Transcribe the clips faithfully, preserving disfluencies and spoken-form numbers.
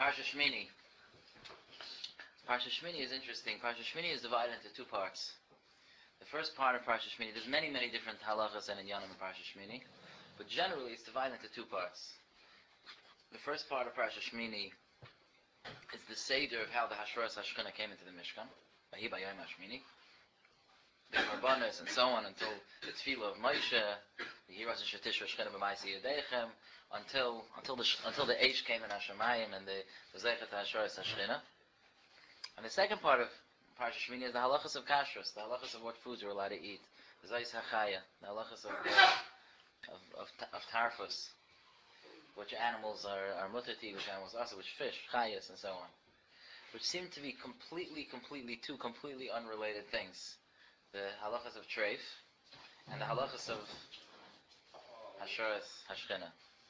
Parsha Shmini. Parsha Shmini is interesting. Parsha Shmini is divided into two parts. The first part of Parsha Shmini, there's many, many different halachas and inyanim in Parsha Shmini, but generally it's divided into two parts. The first part of Parsha Shmini is the seder of how the Hashras Hashchina came into the Mishkan, Vahi Bayom HaShmini, the Korbanos and so on until the Tefillah of Moshe, the Hiras and Shetish Hashchina B'maisi Yedechem, until until the until the Eish came in Hashemayim and the the Zeichet Hashras Hashchina. And the second part of Parsha Shmini is the halachas of kashrus, the halachas of what foods you're allowed to eat, the Zayis HaChaya, the halachas of uh, of of, of tarfus, which animals are, are mutter to eat, which animals are, which fish, chayas, and so on, which seem to be completely, completely, two completely unrelated things. The halachas of treif and the halachas of hasharas hashchina.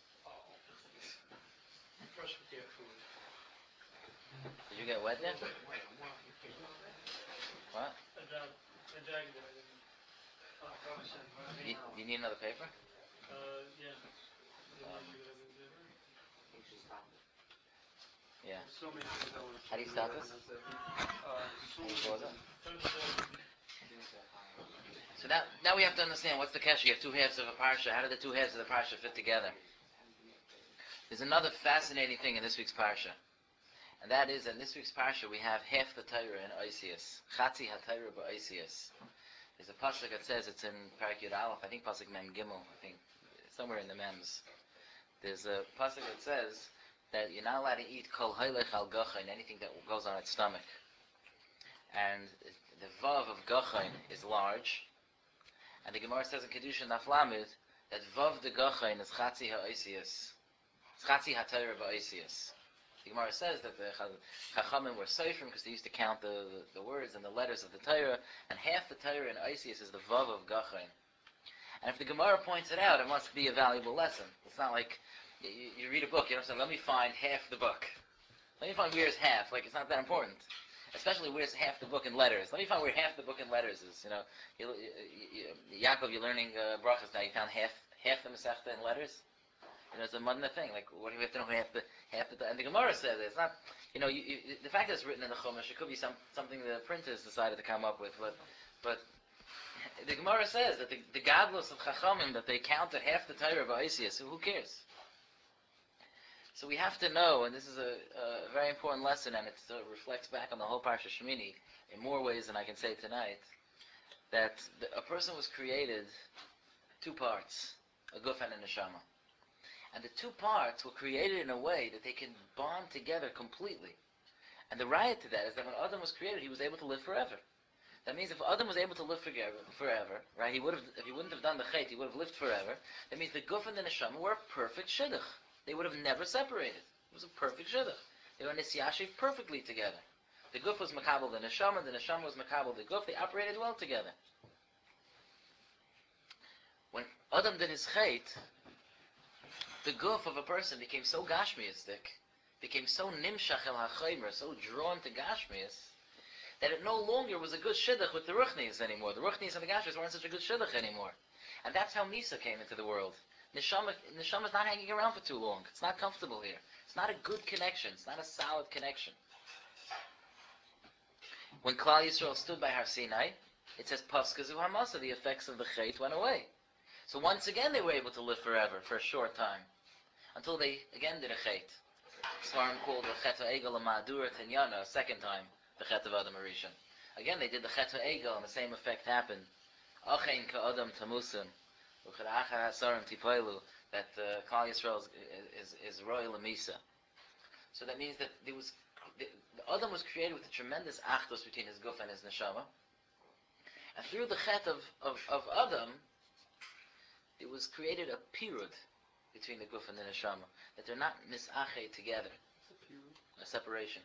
First with their food. Did you get wet there? What? A jag, a jag there. You, you need another paper? Uh, yeah. Um, yeah. So many things I want to How do you stop this? Uh, so How do you many pause it? Turn the jag. So now, now we have to understand what's the kasha. You have two halves of a parsha. How do the two halves of the parsha fit together? There's another fascinating thing in this week's parsha, and that is that in this week's parsha we have half the Torah in Oisius. Chatzi HaTorah ba'Oisius. There's a pasuk that says, it's in Parak Yud Aleph, I think pasuk Mem Gimel, I think somewhere in the Mems. There's a pasuk that says that you're not allowed to eat kol haylech al gachain, anything that goes on its stomach. And the vav of gachain is large, and the Gemara says in Kedushin Daf Lamed that vav de gachain is chatzi ha'oisius. It's chatzi ha'Torah ba'Oisius. The Gemara says that the Chachamim were seifrim because they used to count the, the, the words and the letters of the Torah, and half the Torah in Oisius is the vav of gachain. And if the Gemara points it out, it must be a valuable lesson. It's not like you, you read a book, you don't say, let me find half the book. Let me find where's half. Like, it's not that important. Especially where's half the book in letters. Let me find where half the book in letters is. You know, you, you, you, Yaakov, you're learning uh, brachas now. You found half half the Masechta in letters. You know, it's a modern thing. Like, what do we have to know half the half the? And the Gemara says it. It's not. You know, you, you, the fact that it's written in the Chumash, it could be some something the printers decided to come up with, but but the Gemara says that the, the godless of Chachamim, that they counted half the Torah by Oisius, so who cares? So we have to know, and this is a, a very important lesson, and it uh, reflects back on the whole Parsha Shmini in more ways than I can say tonight, that the, a person was created two parts, a guf and a neshama. And the two parts were created in a way that they can bond together completely. And the riot to that is that when Adam was created, he was able to live forever. That means if Adam was able to live forever, forever, right? He would have, if he wouldn't have done the chait, he would have lived forever. That means the guf and the neshama were a perfect shidduch. They would have never separated. It was a perfect shidduch. They were nisyashiv perfectly together. The guf was makabel the neshama, the neshama was makabel the guf. They operated well together. When Adam did his chait, the guf of a person became so gashmiistic, became so nimshach el hachaymer, so drawn to gashmias, that it no longer was a good shidduch with the ruchnis anymore. The ruchnis and the gashmias weren't such a good shidduch anymore. And that's how Misa came into the world. Neshama, Neshama's not hanging around for too long. It's not comfortable here. It's not a good connection. It's not a solid connection. When Klal Yisrael stood by Har Sinai, it says, Paskazu Hamasa, the effects of the chait went away. So once again they were able to live forever for a short time. Until they again did a chait. Svarim called the Chet HaEgel Ma'adura Tinyana a second time, the Chet of Adam Arishan. Again they did the Chet HaEgel and the same effect happened. Achein Ka'adam Tamusim, Ucharacha HaSarim Tipailu, that uh, Klal Yisrael is, is, is royal Misa. So that means that there was, the, the Adam was created with a tremendous achdus between his guf and his neshama. And through the Chet of, of, of Adam, it was created a pirud between the guf and the neshama, that they're not misache together, a separation.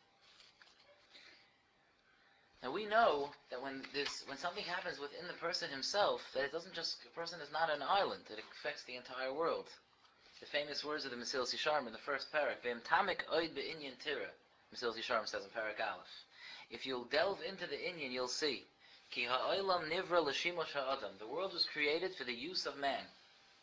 Now we know that when this, when something happens within the person himself, that it doesn't just, a person is not an island, it affects the entire world. The famous words of the Mesilas Yesharim in the first parak, V'im tamek oid be'inyan tira, Mesilas Yesharim says in parak Aleph. If you'll delve into the inyan, you'll see, Ki ha'olam nivra l'shimosh ha'adam, the world was created for the use of man.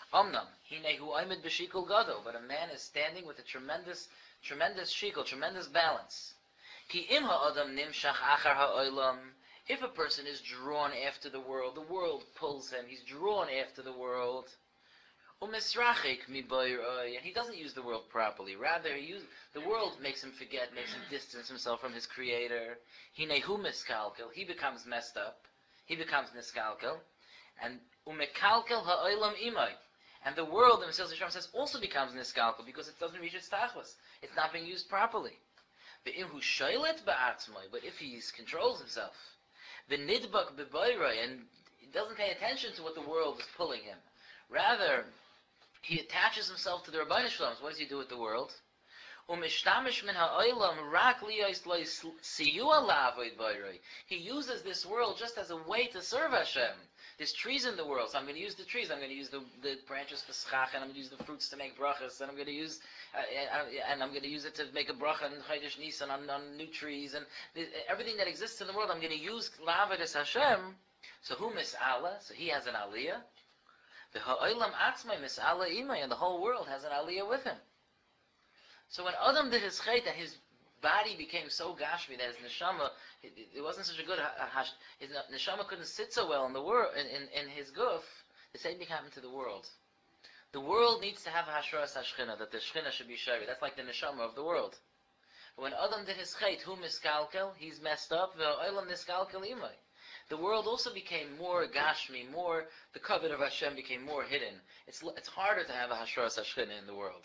Omnam, hinehu aimed b'shikol gadol, but a man is standing with a tremendous, tremendous shikol, tremendous balance. Ki im ha'adam nimshach achar ha'olam, if a person is drawn after the world, the world pulls him, he's drawn after the world. Umisrachik mi boiroi, and he doesn't use the world properly. Rather, he use, the world makes him forget, makes him distance himself from his creator. Hinehu miskalkel, he becomes messed up. He becomes niskalkel. And umekalkel ha'olam imai. And the world, the Mesilas Yesharim says, also becomes niskalkel because it doesn't reach its tachlis. It's not being used properly. Ve'imhu shoylet ba'atzmai, but if he controls himself, v'nidbak b'boiroi, and he doesn't pay attention to what the world is pulling him. Rather, he attaches himself to the Rabbeinu Shalom. What does he do with the world? Umishtamish min ha'olam rak liyos lo siyua la'avoid boiroi. He uses this world just as a way to serve Hashem. There's trees in the world, so I'm going to use the trees. I'm going to use the, the branches for schach, and I'm going to use the fruits to make brachas, and I'm going to use uh, and I'm going to use it to make a bracha and Chodesh Nisan on, on new trees, and the, everything that exists in the world. I'm going to use la'avodas Hashem. So who mis'ala? So he has an aliyah. The ha'olam atzmai mis'ala imay, and the whole world has an aliyah with him. So when Adam did his chait, and his body became so gashmi that his neshama, it, it wasn't such a good hash, his neshama couldn't sit so well in the world, in, in, in his guf, the same thing happened to the world. The world needs to have a hashras hashchina, that the shchina should be shari. That's like the neshama of the world. But when Adam did his chait, who miskalkel, he's messed up, ve'olam niskalkel imay. The world also became more gashmi, more, the covet of Hashem became more hidden. It's it's harder to have a hashras hashchina in the world.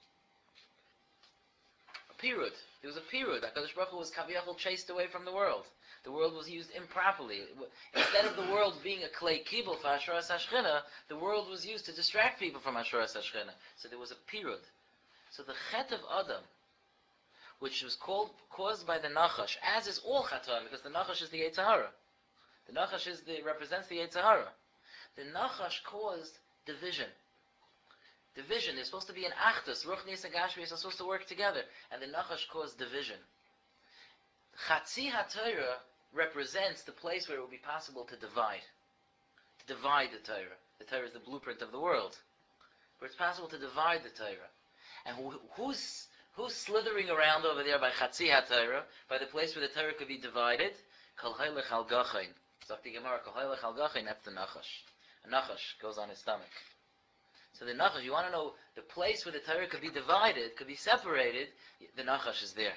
A pirud. There was a pirud. HaKadosh Baruch Hu was kaviyachol chased away from the world. The world was used improperly. Instead of the world being a clay kibul for hashras hashchina, the world was used to distract people from hashras hashchina. So there was a pirud. So the chet of Adam, which was called, caused by the Nachash, as is all Chatoim, because the Nachash is the Yetzer Hara. The Nachash is the, represents the Yetzer Hara. The Nachash caused division. Division. There's supposed to be an Achdus. Ruchnius and Gashmius are supposed to work together. And the Nachash caused division. Chatzi HaTorah represents the place where it will be possible to divide. To divide the Torah. The Torah is the blueprint of the world. Where it's possible to divide the Torah. And who, who's who's slithering around over there by Chatzi HaTorah, by the place where the Torah could be divided? Kol Hailech Al Gachain. Zok the Gemara, Kol Hailech Al Gachain, that's the Nachash. A Nachash goes on his stomach. So the Nachash, you want to know the place where the Torah could be divided, could be separated, the Nachash is there.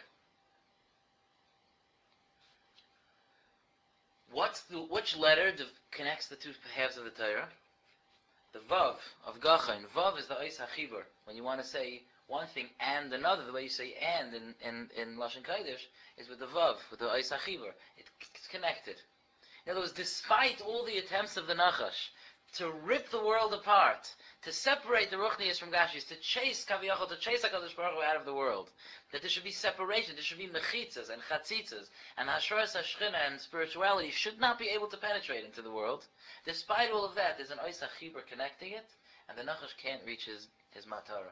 What's the, which letter div- connects the two halves of the Torah? The Vav of Gachain. Vav is the Ois HaChibur. When you want to say one thing and another, the way you say and in, in, in Lashon Kodesh is with the Vav, with the Ois HaChibur. It's connected. In other words, despite all the attempts of the Nachash to rip the world apart, to separate the Ruchnias from Gashis, to chase Kaviyachol, to chase HaKadosh Baruch Hu out of the world, that there should be separation, there should be mechitzas and chatzitzas, and Hashras HaShchina and spirituality should not be able to penetrate into the world. Despite all of that, there's an Ois HaChibur connecting it, and the Nachash can't reach his, his matara.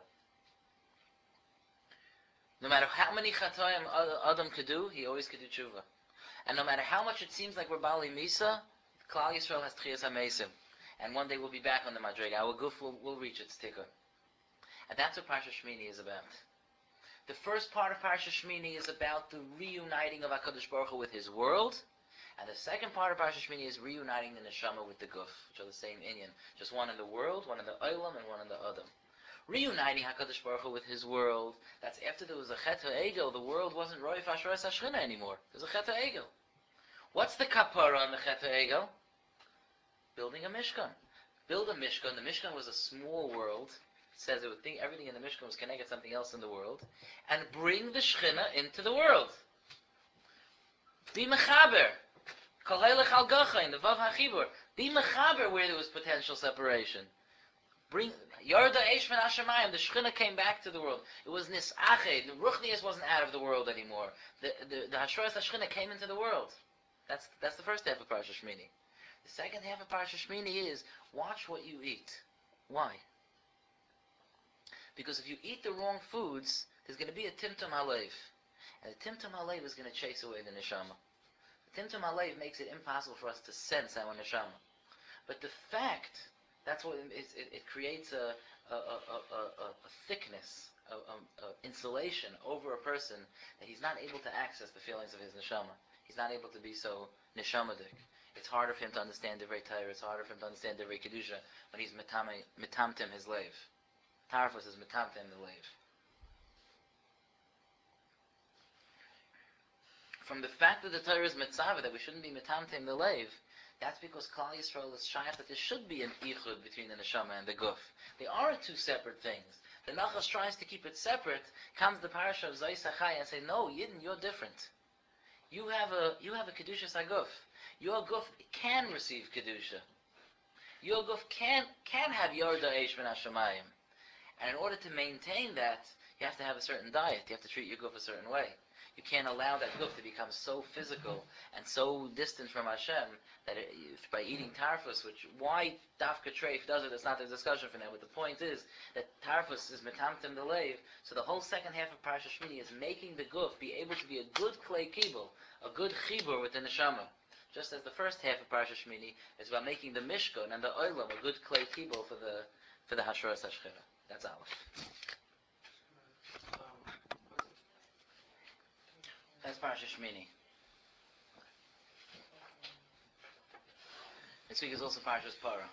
No matter how many chatoim Adam could do, he always could do tshuva. And no matter how much it seems like we're Bali Misa, Klal Yisrael has Tchias HaMeisim. And one day we'll be back on the Madrega. Our guf will, will reach its tikkun. And that's what Parsha Shmini is about. The first part of Parsha Shmini is about the reuniting of HaKadosh Baruch Hu with His world. And the second part of Parsha Shmini is reuniting the Neshama with the guf, which are the same inyan. Just one in the world, one in the Olam, and one in the Adam. Reuniting HaKadosh Baruch Hu with His world, that's after there was a Chet HaEgel, the world wasn't Roif Hashras HaShchina anymore. There's a Chet HaEgel. What's the kapara on the Chet HaEgel? Building a Mishkan. Build a Mishkan. The Mishkan was a small world. It says it would think everything in the Mishkan was connected to something else in the world. And bring the Shechina into the world. Be mechaber. Kol Hailech Al Gachain, the Vav HaChibur. Be mechaber where there was potential separation. Bring Yarda Eish Min Hashemayim. The Shechina came back to the world. It was Nisached. The Ruchnias wasn't out of the world anymore. The the, the Hashras HaShechina came into the world. That's that's the first half of Parsha Shmini. The second half of Parsha Shmini is, watch what you eat. Why? Because if you eat the wrong foods, there's going to be a Timtum Halev. And the Timtum Halev is going to chase away the Neshama. The Timtum Halev makes it impossible for us to sense our Neshama. But the fact That's what it, it, it creates a, a, a, a, a, a thickness, a, a, a insulation over a person that he's not able to access the feelings of his neshama. He's not able to be so neshamadik. It's harder for him to understand divrei Torah. It's harder for him to understand divrei kedusha when he's mitame, mitamtim his leiv. Tarfus is mitamtim the leiv. From the fact that the Torah is mitzvah that we shouldn't be mitamtim the leiv, that's because Klal Yisrael is shaykh that there should be an ichud between the neshama and the guf. They aren't two separate things. The Nachash tries to keep it separate. Comes the parasha of Zayis Achai and say, no, Yidden, you're different. You have a you have a kedusha saguf. Your guf can receive kedusha. Your guf can can have yorda eish min hashamayim. And in order to maintain that, you have to have a certain diet. You have to treat your guf a certain way. You can't allow that guf to become so physical and so distant from Hashem that it, by eating tarfus, which why dafka treif does it, it's not the discussion for now. But the point is that tarfus is metamtim the leiv. So the whole second half of Parashat Shmini is making the guf be able to be a good clay kibul, a good chibur with the neshama. Just as the first half of Parashat Shmini is about making the mishkan and the oilam a good clay kibul for the for the hashras hashchira. That's Aleph. That's Parashat Shmini. This week is also Parashat Parah.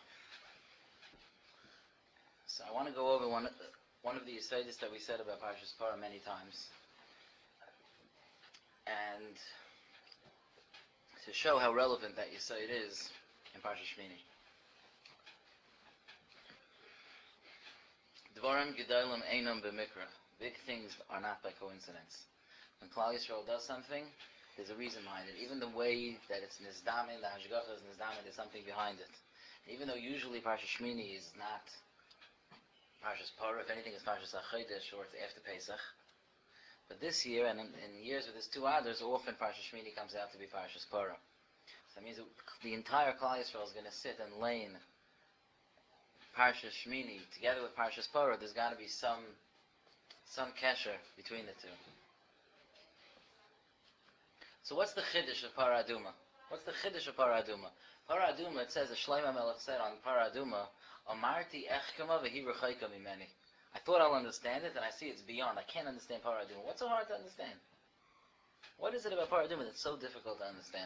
So I want to go over one one of the Yisodis that we said about Parashat Parah many times, and to show how relevant that Yisod is in Parashat Shmini. Dvarim gedolim einam b'mikra. Big things are not by coincidence. When Klal Yisrael does something, there's a reason behind it. Even the way that it's nizdamin, the hashgacha is nizdamin, there's something behind it. And even though usually Parashat Shmini is not Parashat Parah, if anything it's Parashat Achodesh or it's after Pesach. But this year, and in, in years with his two others, often Parashat Shmini comes out to be Parashat Parah. So that means that the entire Klal Yisrael is going to sit and lane Parashat Shmini together with Parashat Parah. There's got to be some some kesher between the two. So what's the chiddush of Parah Aduma? What's the chiddush of Parah Aduma? Parah Aduma, it says, as Shlomo Melech said on Parah Aduma, Amarti echkema v'hi rechaika mimeni. I thought I'll understand it, and I see it's beyond. I can't understand Parah Aduma. What's so hard to understand? What is it about Parah Aduma that's so difficult to understand?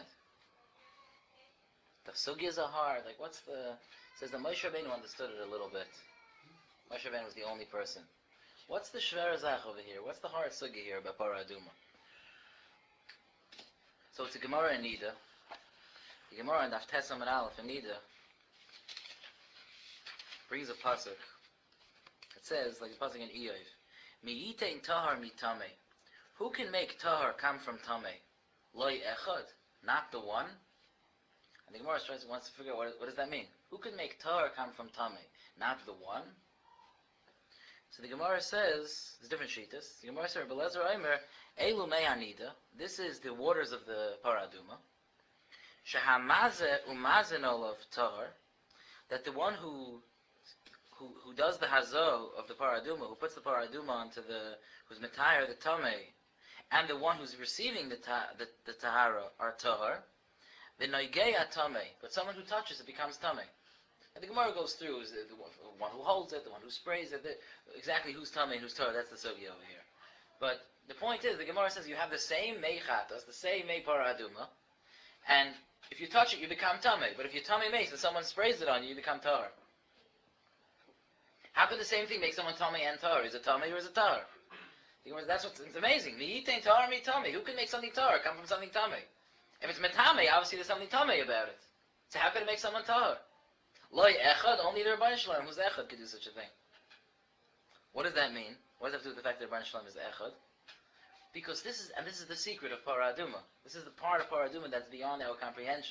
The sugyas are hard. Like, what's the... It says that Moshe Rabbeinu understood it a little bit. Moshe Rabbeinu was the only person. What's the shver zach over here? What's the hard sugya here about Parah Aduma? So it's a Gemara in Nida. The Gemara in Daf Tesam and Aleph in Nida brings a pasuk. It says, like the pasuk in Iyov, Mi'itein tahar mitame. Who can make tahar come from tame? Loi echad, not the one. And the Gemara tries, wants to figure out what, what does that mean. Who can make tahar come from tame? Not the one. So the Gemara says, there's different shittas. The Gemara says, Rebbe Lezer Omer, Elu mei hanida. This is the waters of the Parah Aduma. Shehamaze umazen olav tahar. That the one who who who does the hazo of the Parah Aduma, who puts the Parah Aduma onto the, who's metayar the tamei, and the one who's receiving the ta, the, the tahara are tahar. The noigei tamei, but someone who touches it becomes tamei. And the Gemara goes through is the, the one who holds it, the one who sprays it, the, exactly who's tamei and who's tahar. That's the sugya over here. But the point is, the Gemara says you have the same mei chatas, the same mei Parah Aduma, and if you touch it, you become tamei. But if you tamei meis and someone sprays it on you, you become tahar. How could the same thing make someone tamei and tahar? Is it tamei or is it tahar? That's what's it's amazing. Mi'itein tahar mi tamei. Who can make something tahar come from something tamei? If it's metamei, obviously there's something tamei about it. So how could it make someone tahar? Loi echad, only the Rebbeinu Shalom, who's echad, could do such a thing. What does that mean? What does that have to do with the fact that Rebbeinu Shalom is echad? Because this is, and this is the secret of Parah Aduma. This is the part of Parah Aduma that's beyond our comprehension.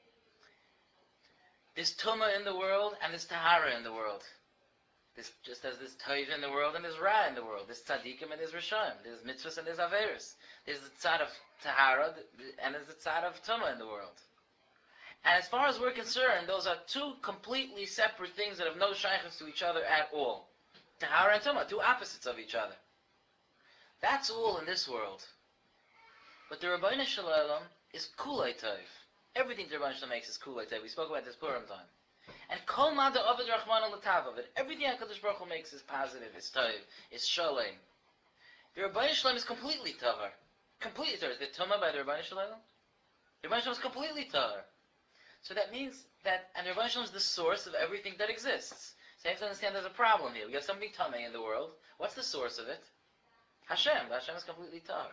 There's Tumah in the world, and there's Tahara in the world. There's, just as there's Toiv in the world, and there's Ra in the world. There's Tzadikim, and there's Rishayim. There's Mitzvahs, and there's Averis. There's the Tzad of Tahara, and there's the Tzad of Tumah in the world. And as far as we're concerned, those are two completely separate things that have no shaykhs to each other at all. Tahara and Tumah, two opposites of each other. That's all in this world. But the Rebbeinu Shalom is Kulei Tov. Everything the Rebbeinu Shalom makes is Kulei Tov. We spoke about this Purim time. And kol mada ovid rachman al it. Everything HaKadosh Baruch Hu makes is positive, is toiv, is shalem. The Rebbeinu Shalom is completely tahar. Completely tahar. Is there tumah by the Rebbeinu Shalom? The Rebbeinu Shalom is completely tahar. So that means that, and the Rebbeinu Shalom is the source of everything that exists. So you have to understand there's a problem here. We have something tamei in the world. What's the source of it? Hashem. Hashem is completely tahar.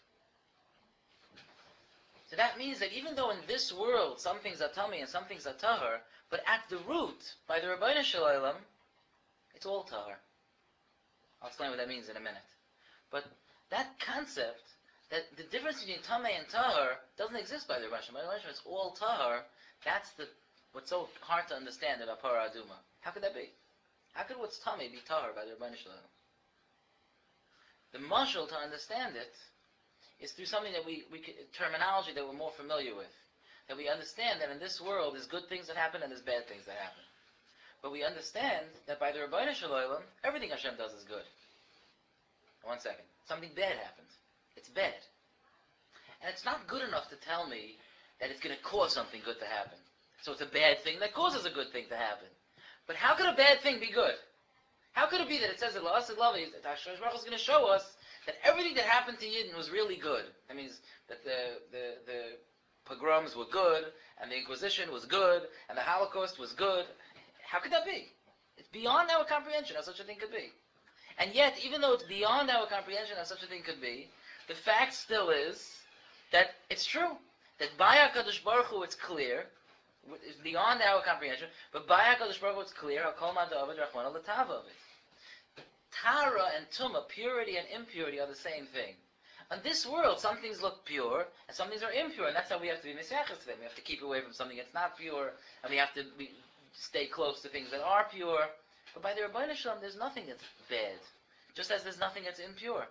So that means that even though in this world some things are tamei and some things are tahar, but at the root, by the Rebbeinu Shalom, it's all tahar. I'll explain what that means in a minute. But that concept, that the difference between tamei and tahar doesn't exist by the Rebbeinu Shalom. By the Rebbeinu Shalom, it's all tahar. That's the what's so hard to understand about Parah Aduma. How could that be? How could what's tamei be tahar by the Rebbeinu Shalom? The mashal to understand it is through something that we, we terminology that we're more familiar with. That we understand that in this world there's good things that happen and there's bad things that happen. But we understand that by the Rebbeinu Shalom, everything Hashem does is good. One second. Something bad happened. It's bad. And it's not good enough to tell me that it's going to cause something good to happen. So it's a bad thing that causes a good thing to happen. But how could a bad thing be good? How could it be that it says that La'asid Lavi, that Hashem Baruch Hu is going to show us that everything that happened to Yidden was really good? That means that the, the, the pogroms were good, and the Inquisition was good, and the Holocaust was good. How could that be? It's beyond our comprehension how such a thing could be. And yet, even though it's beyond our comprehension how such a thing could be, the fact still is that it's true. That by HaKadosh Baruch Hu it's clear, it's beyond our comprehension, but by HaKadosh Baruch Hu it's clear, HaKol Ma'ad Ovid Rachman al-Tav of it. Tara and Tumah, purity and impurity, are the same thing. On this world, some things look pure, and some things are impure, and that's how we have to be Mesiachas to them. We have to keep away from something that's not pure, and we have to be, stay close to things that are pure. But by the Rebbeinu Shalom, there's nothing that's bad, just as there's nothing that's impure.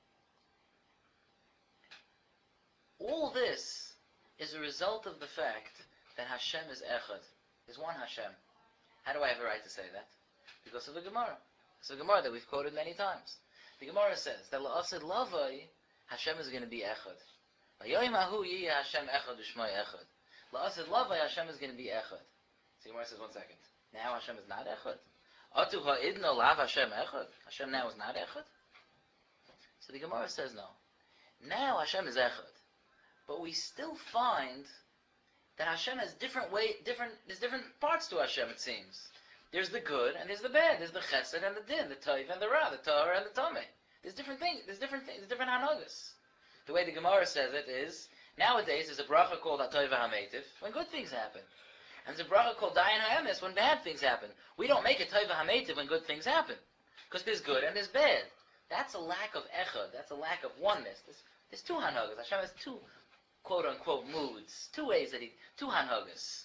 All this is a result of the fact that Hashem is Echad. There's one Hashem. How do I have a right to say that? Because of the Gemara. It's a Gemara that we've quoted many times. The Gemara says that La'asid Lavai, Hashem is going to be Echad. V'yoyim ahu yiyeh Hashem Echad u'shmoi Echad. La'asid Lavai, Hashem is going to be Echad. So the Gemara says, one second. Now Hashem is not Echad. Atu ha'idno lav Hashem Echad. Hashem now is not Echad. So the Gemara says no. Now Hashem is Echad. But we still find that Hashem has different way, different. There's different parts to Hashem. It seems there's the good and there's the bad. There's the Chesed and the Din, the Toiv and the Ra, the Tahar and the Tameh. There's different things. There's different things. There's different hanagas. The way the Gemara says it is nowadays there's a bracha called HaToiv HaMeitiv when good things happen, and there's a bracha called Dayan HaEmes when bad things happen. We don't make a Toiv HaMeitiv when good things happen because there's good and there's bad. That's a lack of echad. That's a lack of oneness. There's, there's two hanagas. Hashem has two quote-unquote moods, two ways that he, two hanhagas.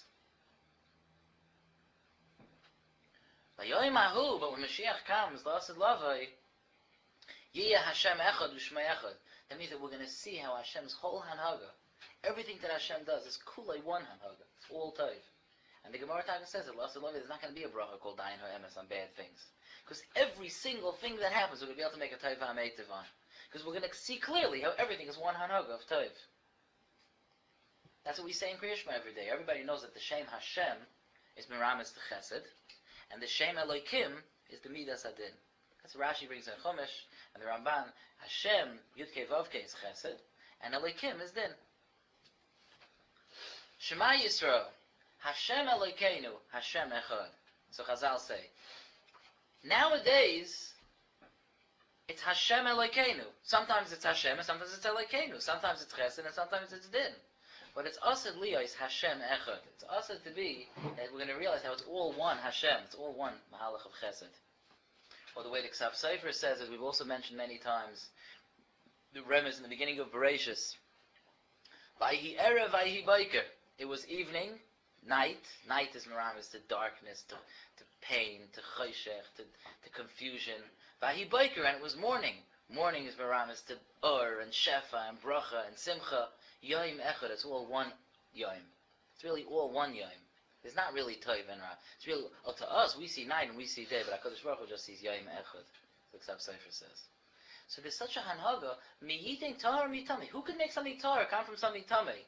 But when Mashiach comes, La'asid Lavai, Yiyah Hashem Echad U'Shmei Echad. That means that we're going to see how Hashem's whole hanhaga, everything that Hashem does, is kulei one hanhaga. It's all toiv. And the Gemara Taka says that La'asid Lavai, there's not going to be a bracha called Dayan HaEmes on bad things. Because every single thing that happens, we're going to be able to make a toiv ha'meitiv on. Because we're going to see clearly how everything is one hanhaga of toiv. That's what we say in Kriya Shema every day. Everybody knows that the Shem Hashem is Miramis the Chesed, and the Shem Elokim is the Midas Adin. That's what Rashi brings in Chumash, and the Ramban. Hashem, Yudke Vavke is Chesed, and Elokim is Din. Shema Yisrael, Hashem Elokeinu, Hashem Echad. So Chazal say. Nowadays, it's Hashem Elokeinu. Sometimes it's Hashem, and sometimes it's Elokeinu. Sometimes it's Chesed, and sometimes it's Din. But it's Asad Liyos Hashem Echad. It's Asad to be that we're going to realize how it's all one Hashem. It's all one Mahalach of Chesed. Or the way the Ksav Sefer says, as we've also mentioned many times, the Remes in the beginning of Bereshis. Vayhi Erev, Vayhi Baiker. It was evening, night. Night is Meramis to darkness, to, to pain, to Choshech, to, to confusion. Vayhi Baiker, and it was morning. Morning is Meramis to Ur and Shefa and Bracha and Simcha. Yom Echad, it's all one Yom. It's really all one Yom. There's not really Toiv and Ra. It's really, oh, to us, we see night and we see day, but HaKadosh Baruch Hu just sees Yom Echad. The Ksav Sefer says. So there's such a hanhaga, mi yiting tar mi tamei. Who could make something tar come from something tamei?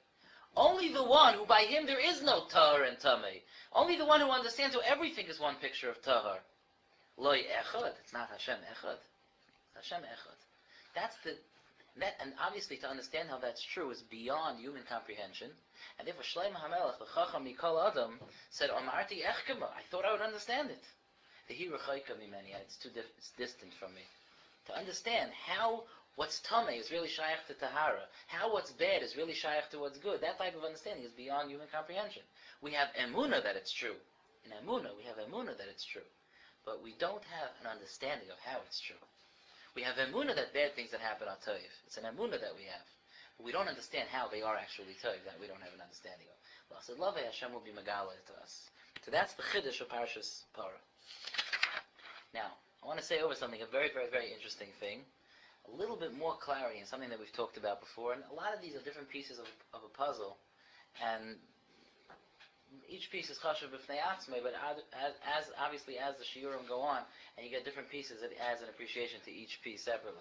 Only the one who by him there is no tahar and tamei. Only the one who understands who everything is one picture of tahar. Loi echad. It's not Hashem echad. It's Hashem echad. That's the that, and obviously to understand how that's true is beyond human comprehension. And therefore Shlomo HaMelech, the Chacham Mikol Adam, said, "Amarti echkema." I thought I would understand it. The Hirachayka mimeni. It's too diff- it's distant from me. To understand how what's tamei is really shaykh to tahara, how what's bad is really shaykh to what's good, that type of understanding is beyond human comprehension. We have emuna that it's true. In emuna, we have emuna that it's true. But we don't have an understanding of how it's true. We have emuna that bad things that happen are toiv. It's an emuna that we have. But we don't understand how they are actually toiv, that we don't have an understanding of. L'asad lavei, Hashem will be megala to us. So that's the chiddush of Parashas Parah. Now, I want to say over something, a very, very, very interesting thing. A little bit more clarity in something that we've talked about before. And a lot of these are different pieces of, of a puzzle. And each piece is chashuv b'fnei atzmei, but as, as obviously as the shiurim go on, and you get different pieces, it adds an appreciation to each piece separately.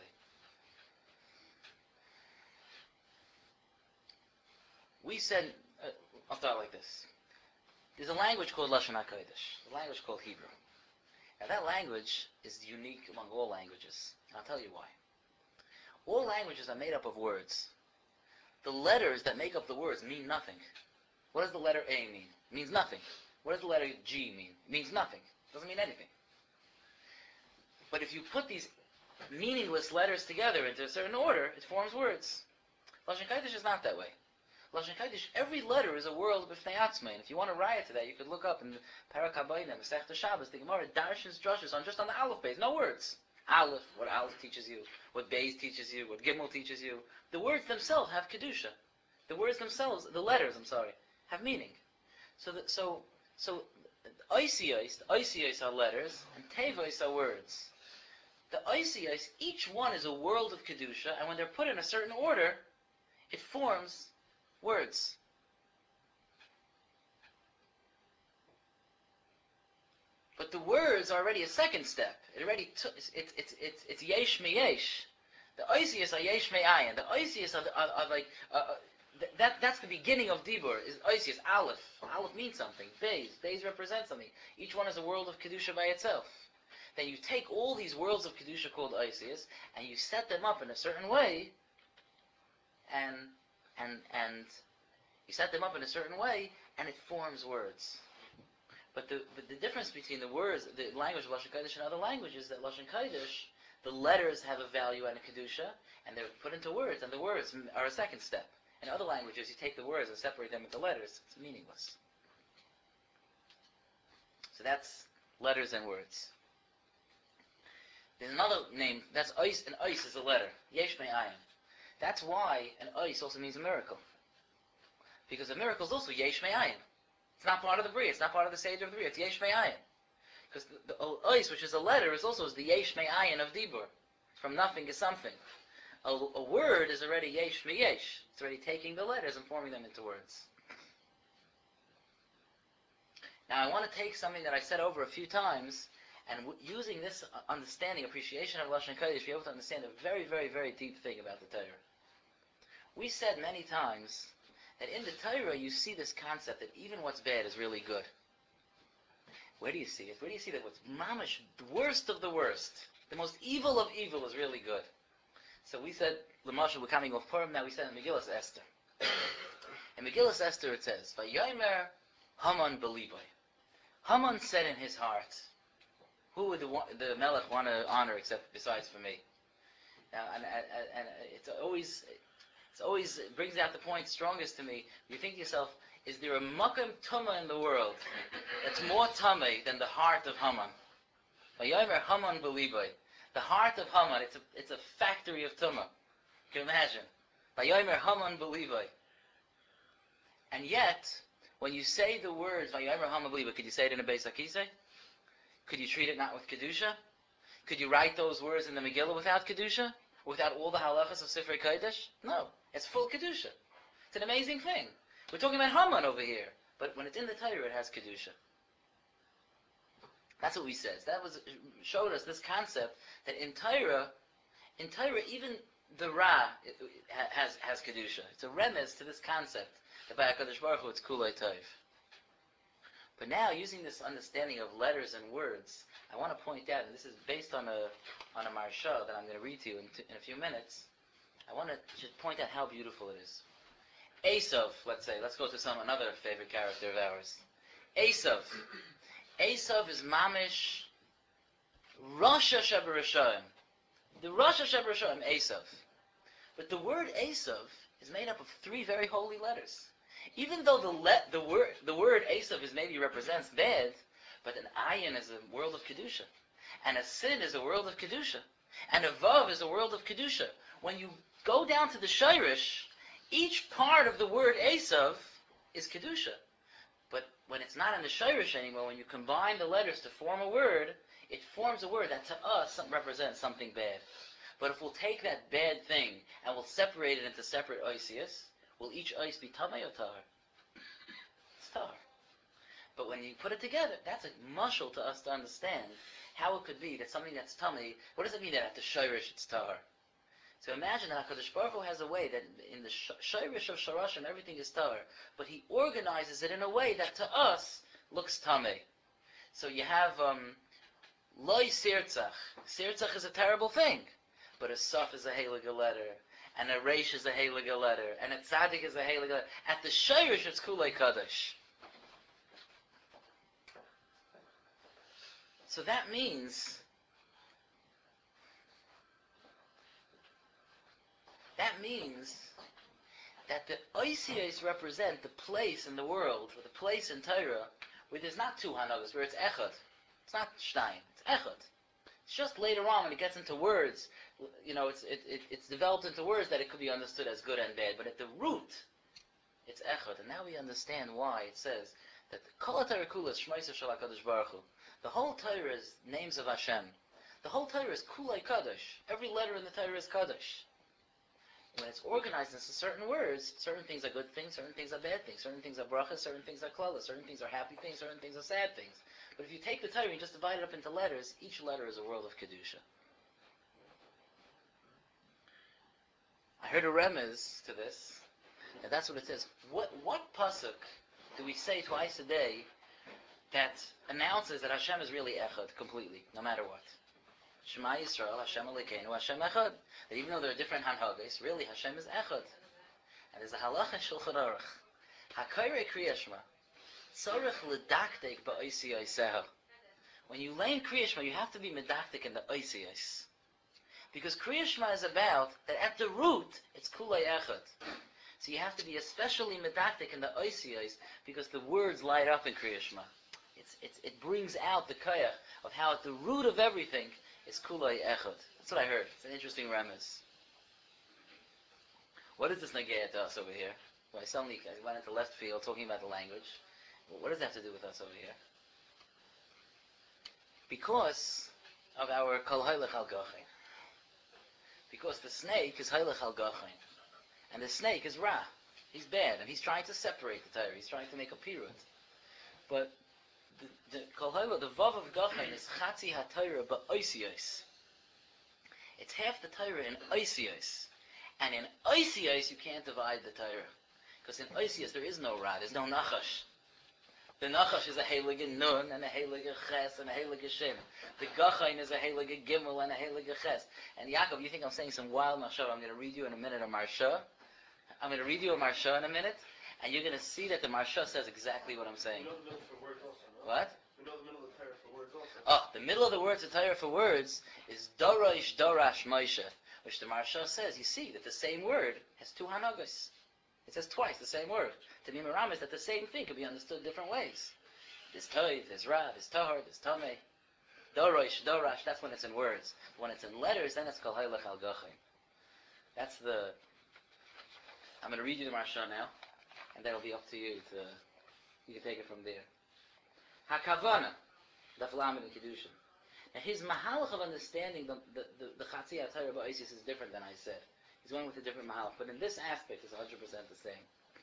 We said, uh, I'll start like this. There's a language called Lashon HaKodesh, a language called Hebrew. Now that language is unique among all languages, and I'll tell you why. All languages are made up of words. The letters that make up the words mean nothing. What does the letter A mean? It means nothing. What does the letter G mean? It means nothing. It doesn't mean anything. But if you put these meaningless letters together into a certain order, it forms words. Lashon Kodesh is not that way. Lashon Kodesh, every letter is a world b'fnei atzmei. And if you want to riot to that, you could look up in the Parak HaBayna, Masechta Shabbos, the Gemara, Darshans, Drushes, on just on the Aleph base, no words. Aleph, what Aleph teaches you, what Beis teaches you, what Gimel teaches you. The words themselves have Kedusha. The words themselves, the letters, I'm sorry, have meaning. So, the, so, so, Oisiyos, the Oisiyos are letters, and Tevois are words. The Oisiyos, each one is a world of Kedusha, and when they're put in a certain order, it forms words. But the words are already a second step. It already t- it's it's it's it's, it's yesh me yesh. The oisius are yesh me ayin. The oisius are, are, are like uh, th- that. That's the beginning of dibur. Is oisius aleph. Aleph means something. Beis beis represents something. Each one is a world of kedusha by itself. Then you take all these worlds of kedusha called oisius and you set them up in a certain way. And and and you set them up in a certain way, and it forms words. But the but the difference between the words, the language of Lashon Kodesh and other languages, is that Lashon Kodesh, the letters have a value and a kedusha, and they're put into words, and the words are a second step. In other languages, you take the words and separate them into letters. It's meaningless. So that's letters and words. There's another name. That's ois. An ois is a letter. Yesh me'ayin. That's why an ois also means a miracle, because a miracle is also yesh me'ayin. It's not part of the bria. It's not part of the sage of the bria. It's yesh me'ayin. Because the, the ois, which is a letter, is also is the yesh me'ayin of dibur. From nothing is something. A, a word is already yesh me'yesh. It's already taking the letters and forming them into words. Now I want to take something that I said over a few times, and w- using this understanding, appreciation of Lashon Kodesh, be able to understand a very, very, very deep thing about the Torah. We said many times that in the Torah you see this concept that even what's bad is really good. Where do you see it? Where do you see that what's mamish, the worst of the worst, the most evil of evil is really good? So we said, L'mashal, we're coming off Purim, now we said in Megillas Esther. In Megillas Esther it says, Vayomer Haman beliboy. Haman said in his heart, who would the, the Melech want to honor except besides for me? Now, and, and, and it's always... It always brings out the point strongest to me. You think to yourself, is there a makam tumah in the world that's more tumah than the heart of Haman? Vayomer Haman beliboy. The heart of Haman, it's a, it's a factory of tumah. Can you imagine? Vayomer Haman beliboy. And yet, when you say the words Vayomer Haman beliboy, could you say it in a Beis HaKisei? Could you treat it not with Kedusha? Could you write those words in the Megillah without Kedusha? Without all the halachas of Sifrei Kodesh? No. It's full Kedusha. It's an amazing thing. We're talking about Haman over here. But when it's in the Torah, it has Kedusha. That's what we said. That was showed us this concept that in Torah, in Torah, even the Ra has, has Kedusha. It's a remez to this concept that by HaKadosh Baruch Hu it's Kulei Tov. But now, using this understanding of letters and words, I want to point out, and this is based on a on a marsha that I'm going to read to you in, t- in a few minutes. I want to just point out how beautiful it is. Esav, let's say, let's go to some another favorite character of ours. Esav. Esav is mamish Rosh Hashanah. The Rosh Hashanah, Esav. But the word Esav is made up of three very holy letters. Even though the le- the word the word Esav is maybe represents bad, but an ayin is a world of kedusha, and a sin is a world of kedusha, and a vav is a world of kedusha. When you go down to the shirish, each part of the word Esav is kedusha. But when it's not in the shirish anymore, when you combine the letters to form a word, it forms a word that to us represents something bad. But if we'll take that bad thing and we'll separate it into separate oisias, will each ois be tamei or tar? It's tar. But when you put it together, that's a mushal to us to understand how it could be that something that's tamei, what does it mean that at the shirish it's tar? So imagine that HaKadosh Baruch Hu has a way that in the shirish of sharashim everything is tar, but he organizes it in a way that to us looks tamei. So you have um, loy sirtzach. Sirtzach is a terrible thing. But a saf is a heilige letter, and a reish is a heilige letter, and a tzaddik is a heilige letter. At the shirish, it's kulei kadosh. So that means that means that the oisiyos represent the place in the world, or the place in Torah, where there's not two hanagas, where it's echad. It's not shtaim. It's echad. It's just later on when it gets into words, you know, it's it, it, it's developed into words that it could be understood as good and bad. But at the root, it's echad. And now we understand why it says that the Kol HaTorah Kula is Shmoysa Shel HaKadosh Baruch Hu. The whole Torah is names of Hashem. The whole Torah is Kulei Kadosh. Every letter in the Torah is Kadosh. When it's organized into certain words, certain things are good things, certain things are bad things, certain things are brachas, certain things are klalas, certain things are happy things, certain things are sad things. But if you take the Torah and just divide it up into letters, each letter is a world of kedusha. I heard a remez to this, and that's what it says. What what pasuk do we say twice a day that announces that Hashem is really echad completely, no matter what? Shema Yisrael, Hashem Elokeinu, Hashem echad. That even though there are different hanhagas, really Hashem is echad. And there's a halach in Shulchan Aruch. Hakoyrei Kriya Shema, tzorich ledaktek ba'oisiyos. When you learn Kriya Shema, you have to be medaktek in the oisiyos. Because Kriya Shema is about that at the root, it's kulei echad. So you have to be especially medaktek in the oisiyos because the words light up in Kriya Shema. It's, it's, it brings out the koyach of how at the root of everything is kulei echad. That's what I heard. It's an interesting remez. What is this nagaya to us over here? Well, I suddenly I went into left field talking about the language. Well, what does that have to do with us over here? Because of our kol hailech al gachin. Because the snake is hailech al gachin. And the snake is ra. He's bad, and he's trying to separate the Torah. He's trying to make a pirut. But the, the kol hailech, the vav of gachin is chatzi ha-Torah ba'oisiyos. It's half the Torah in oisiyos. And in oisiyos, you can't divide the Torah. Because in oisiyos, there is no ra, there's no nachash. The nachash is a heilige nun, and a heilige ches, and a heilige shin. The gachain is a heilige gimel, and a heilige ches. And Yaakov, you think I'm saying some wild machshava? I'm going to read you in a minute a marsha. I'm going to read you a marsha in a minute, and you're going to see that the marsha says exactly what I'm saying. We know the middle for words also, no? What? We know the middle of the Torah for words also. Oh, the middle of the words of Torah for words is Dorosh Dorash Moshe, which the Marsha says, you see that the same word has two hanagos. It says twice the same word. To be meramis that the same thing can be understood different ways. There's toiv, there's ra, there's tahar, there's tameh. Dorosh, Dorash, that's when it's in words. When it's in letters, then it's kol hailech al gachin. That's the... I'm going to read you the Marsha now, and that'll be up to you to... You can take it from there. HaKavana. Daf Lamed in Kedushin. Now his mahalach of understanding the the the, the Chatzi HaTorah Ba'osis is different than I said. He's going with a different mahalach, but in this aspect it's one hundred percent the same.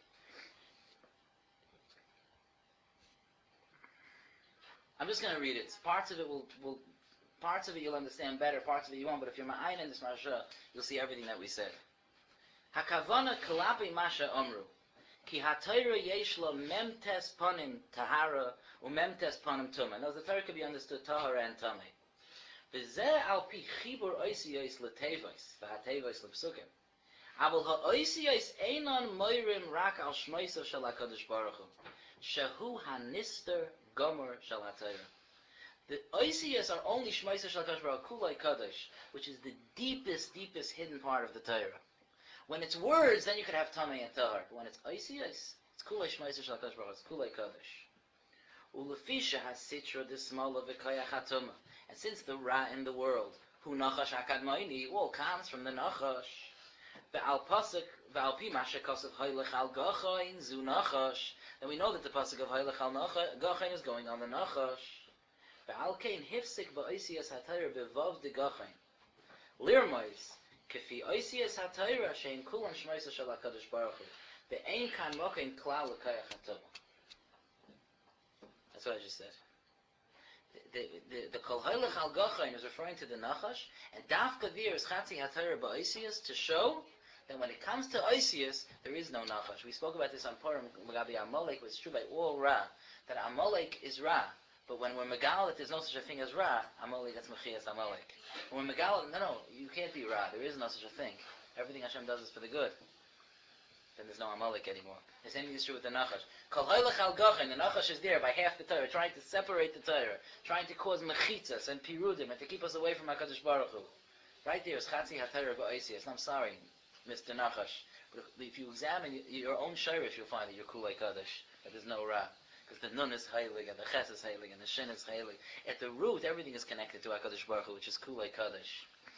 I'm just going to read it. Parts of it will, will parts of it you'll understand better, parts of it you won't, but if you're ma'ayin in this marsha, you'll see everything that we said. Hakavana kalapi masha omru. Ki ha-Torah yesh lo memtes panim tahara u memtes panim tumah. Now the Torah could be understood tahara and tameh. V'zeh al pi chibur oisiyos l'tevois, v'ha-tevois l'psukim. Aval ha-oisiyos einon moirim rak al shmoisa shel HaKadosh Baruch Hu. Shehu ha-nister gomer shel ha-Torah. The oisiyos are only shmoisa shel HaKadosh Baruch Hu, kulei kadosh, which is the deepest, deepest hidden part of the Torah. When it's words, then you could have tamei and tahar. But when it's oisiyos, it's kulei shmoisa shel HaKadosh Baruch Hu, it's kulei kadosh. Ulefisha has sitra the small of v'koyach hatuma. And since the ra in the world, hu nachash akadmoini, all comes from the nachash. Ve'al pasuk ve'al pi masha kosav haylech al gachain zu nachash. Then we know that the pasuk of haylech al gachain is going on the nachash. Ve'al kein hifsik ba'oisiyas hatayr bevav de gachain. Lirmois kefi oisiyas hatayr shein kulan shmoisa shel HaKadosh Baruch Hu. Ve'ein kan mokein klal l'koyach hatuma. That's what I just said. The the the kol haylech al gachain is referring to the nachash, and dafka vir is chatzi hatayr ba'oisiyas to show that when it comes to oisiyas, there is no nachash. We spoke about this on Purim Magabi Amalek. It's true by all ra that Amalek is ra, but when we're megal that there's no such a thing as ra, Amalek that's mechias Amalek. When we're megal, no, no, you can't be ra. There is no such a thing. Everything Hashem does is for the good. Then there's no Amalek anymore. The same thing is true with the Nachash. Kol haylech al gachain, the Nachash is there by half the Torah, trying to separate the Torah, trying to cause mechitzas and pirudim, and to keep us away from HaKadosh Baruch Hu. Right there is chatzi ha-Torah ba'oisiyas. I'm sorry, Mister Nachash, but if you examine your own shirish, you'll find that you're kulei kadosh, that there's no ra. Because the nun is heilig, and the ches is heilig, and the shin is heilig. At the root, everything is connected to HaKadosh Baruch Hu, which is kulei kadosh.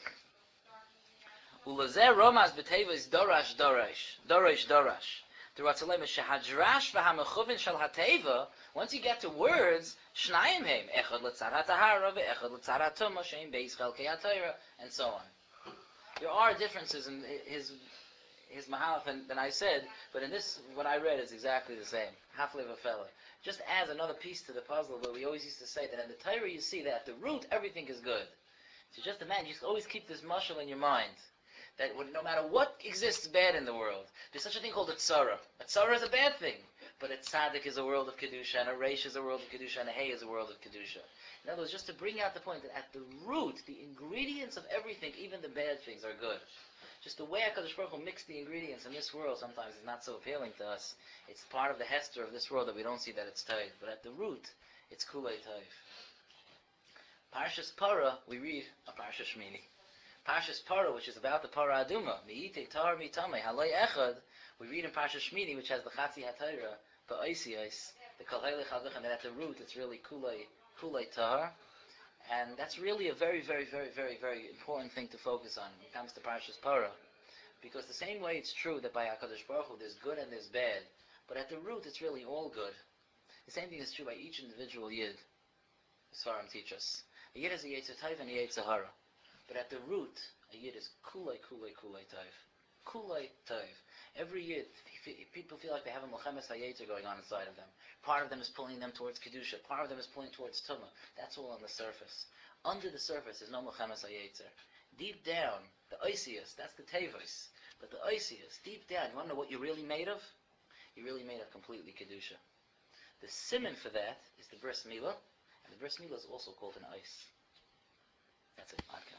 Ulazeh romas b'teva dorash dorash dorash dorash. The Ratzalem is shehadrash v'hamechuvin shel hateva. Once you get to words, shnayim heim echad l'tzar hatahara ve'echad l'tzar hatuma sheim beis chelkei hatayra, and so on. There are differences in his his mahalach than, than I said, but in this, what I read is exactly the same. Halfway of a fella. Just adds another piece to the puzzle, but we always used to say that in the Torah you see that at the root everything is good. So just imagine, you just always keep this mashal in your mind. That no matter what exists bad in the world, there's such a thing called a tzara. A tzara is a bad thing, but a tzaddik is a world of kedusha, and a reish is a world of kedusha, and a hay is a world of kedusha. In other words, just to bring out the point that at the root, the ingredients of everything, even the bad things, are good. Just the way HaKadosh Baruch Hu mixed the ingredients in this world sometimes is not so appealing to us. It's part of the hester of this world that we don't see that it's taif. But at the root, it's kulei taif. Parshas Para, we read a Parsha Shmini. Parshas Para, which is about the Para Aduma, Mi'ite Tar Mitame Haloi Echad, we read in Parsha Shmini, which has the Chatzi HaTorah, the Oisiyos, the Kol Haylech Al Gachain, and at the root it's really Kulei, Kulei Tahar. And that's really a very, very, very, very, very important thing to focus on when it comes to Parshas Para. Because the same way it's true that by HaKadosh Baruch Hu there's good and there's bad, but at the root it's really all good. The same thing is true by each individual Yid. As Svarim teach us. A Yid is a Yetzer Tov and a Yetzer Hara. But at the root, a Yid is Kulei, Kulei, Kulei Tov. Kulei Tov. Every Yid, people feel like they have a Mochemes HaYetzer going on inside of them. Part of them is pulling them towards Kedusha. Part of them is pulling towards Tumah. That's all on the surface. Under the surface is no Mochemes HaYetzer. Deep down, the Oisiyos, that's the Tevos. But the Oisiyos, deep down, you want to know what you're really made of? You're really made of completely Kedusha. The simon for that is the Bris Milah, and the Bris Milah is also called an ice. That's it. Okay.